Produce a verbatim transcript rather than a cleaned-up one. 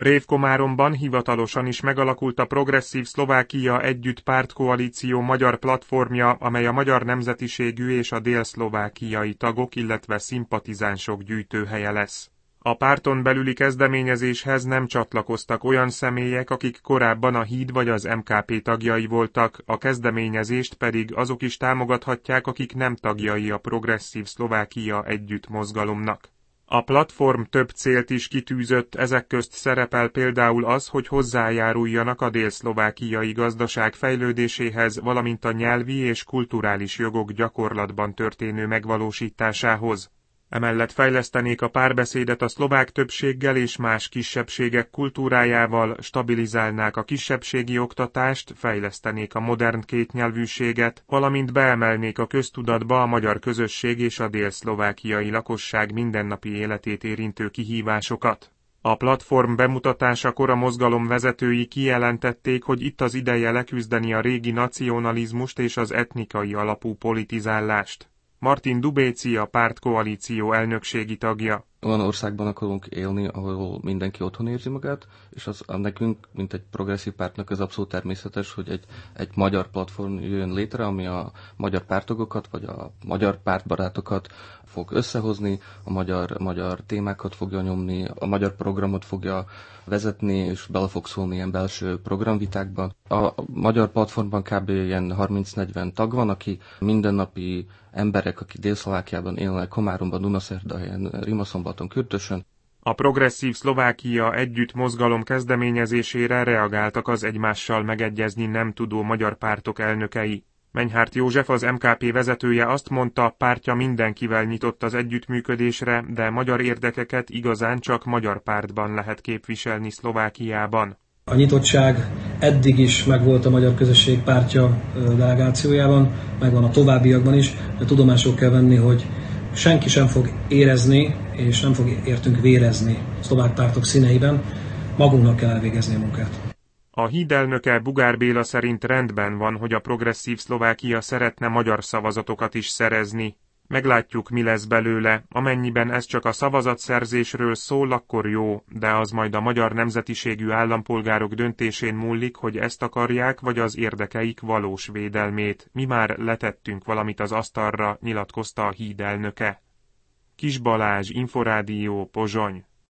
Révkomáromban hivatalosan is megalakult a Progresszív Szlovákia Együtt pártkoalíció magyar platformja, amely a magyar nemzetiségű és a délszlovákiai tagok, illetve szimpatizánsok gyűjtőhelye lesz. A párton belüli kezdeményezéshez nem csatlakoztak olyan személyek, akik korábban a Híd vagy az em ká pé tagjai voltak, a kezdeményezést pedig azok is támogathatják, akik nem tagjai a Progresszív Szlovákia Együtt mozgalomnak. A platform több célt is kitűzött, ezek közt szerepel például az, hogy hozzájáruljanak a délszlovákiai gazdaság fejlődéséhez, valamint a nyelvi és kulturális jogok gyakorlatban történő megvalósításához. Emellett fejlesztenék a párbeszédet a szlovák többséggel és más kisebbségek kultúrájával, stabilizálnák a kisebbségi oktatást, fejlesztenék a modern kétnyelvűséget, valamint beemelnék a köztudatba a magyar közösség és a délszlovákiai lakosság mindennapi életét érintő kihívásokat. A platform bemutatásakor a mozgalom vezetői kijelentették, hogy itt az ideje leküzdeni a régi nacionalizmust és az etnikai alapú politizálást. Martin Dubéci a pártkoalíció elnökségi tagja. Olyan országban akarunk élni, ahol mindenki otthon érzi magát, és az nekünk, mint egy progresszív pártnak, ez abszolút természetes, hogy egy, egy magyar platform jön létre, ami a magyar pártogokat, vagy a magyar pártbarátokat fog összehozni, a magyar, magyar témákat fogja nyomni, a magyar programot fogja vezetni, és bele fog szólni ilyen belső programvitákba. A magyar platformban kb. Ilyen harminc-negyven tag van, aki mindennapi emberek, akik Dél-Szlovákiában élnek, Komáromban, Dunaszerdahelyen, Rimaszombaton, Kürtösön. A Progresszív Szlovákia Együtt mozgalom kezdeményezésére reagáltak az egymással megegyezni nem tudó magyar pártok elnökei. Menyhárt József, az em ká pé vezetője azt mondta, pártja mindenkivel nyitott az együttműködésre, de magyar érdekeket igazán csak magyar pártban lehet képviselni Szlovákiában. A nyitottság eddig is megvolt a magyar közösség pártja delegációjában, megvan a továbbiakban is, de tudomásul kell venni, hogy senki sem fog érezni, és nem fog értünk vérezni szlovák pártok színeiben, magunknak kell elvégezni a munkát. A Híd elnöke Bugár Béla szerint rendben van, hogy a Progresszív Szlovákia szeretne magyar szavazatokat is szerezni. Meglátjuk, mi lesz belőle, amennyiben ez csak a szavazatszerzésről szól, akkor jó, de az majd a magyar nemzetiségű állampolgárok döntésén múlik, hogy ezt akarják, vagy az érdekeik valós védelmét. Mi már letettünk valamit az asztalra, nyilatkozta a Híd elnöke. Kis Balázs, Inforádió, Pozsony.